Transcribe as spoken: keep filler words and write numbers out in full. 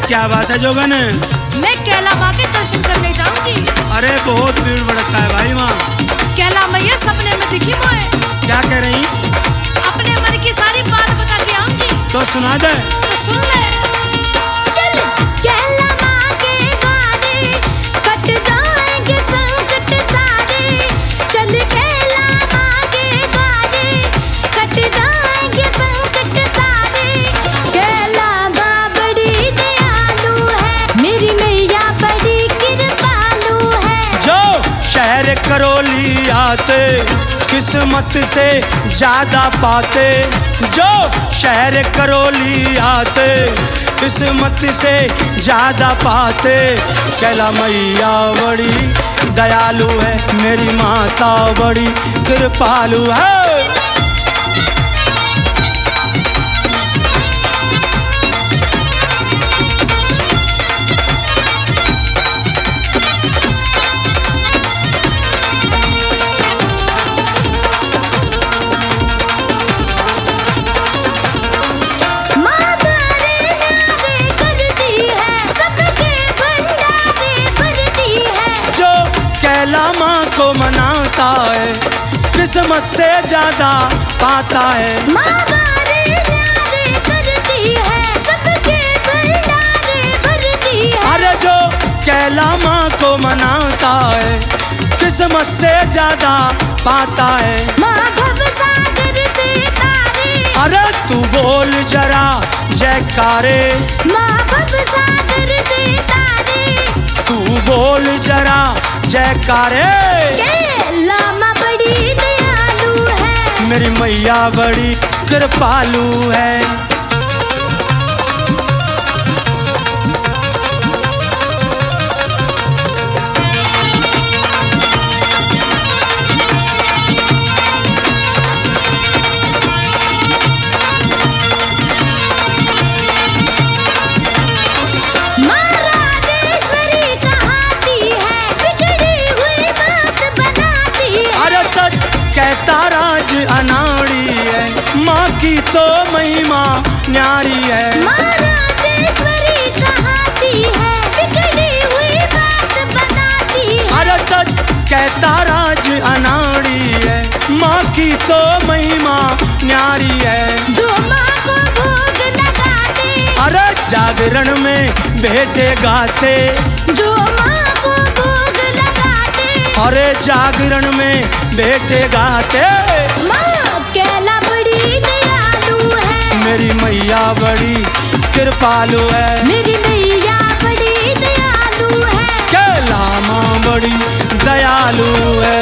क्या बात है जोगन? मैं कैला माँ के दर्शन करने जाऊंगी। अरे बहुत भीड़ भड़का है भाई वहाँ। कैला मैया सपने में दिखी मोए। क्या कह रही? अपने मन की सारी बात बता के आऊंगी। तो सुना दे। तो सुन ले। चल कैला माँ के द्वारे कट जाएंगे संकट सारे। चल कैला माँ के द्वारे कट जाएंगे संकट सारे। कैला माँ बड़ी दयालु है, मेरी मैया बड़ी कृपालु है। जो शहर करौली आते किस्मत से ज्यादा पाते। जो शहर करौली आते किस्मत से ज्यादा पाते। कैला मैया बड़ी दयालु है, मेरी माता बड़ी कृपालु है। कैला माँ को मनाता है किस्मत से ज्यादा पाता है। माँ बारे न्यारे करती है, सबके भंडारे भरती है। अरे जो कैला माँ को मनाता है किस्मत से ज्यादा पाता है। माँ भवसागर से तारे। अरे तू बोल जरा जयकारे। माँ भवसागर से तारे। तू बोल जरा जयकारे। कैला माँ बड़ी दयालु है, मेरी मैया बड़ी कृपालु है। कहता राज अनाड़ी है, माँ की तो महिमा न्यारी है। माँ राजेश्वरी कहाती है, बिगड़ी हुई बात बनाती है। अरे सच कहता राज अनाड़ी है, माँ की तो महिमा न्यारी है। जो माँ को भोग लगाते। अरे जागरण में भेंटे गाते। जो माँ को भोग लगाते। अरे जागरण में भेंटे गाते। माँ कैला बड़ी दयालु है, मेरी मैया बड़ी कृपालु है। मेरी मैया बड़ी दयालु है। कैला माँ बड़ी दयालु है।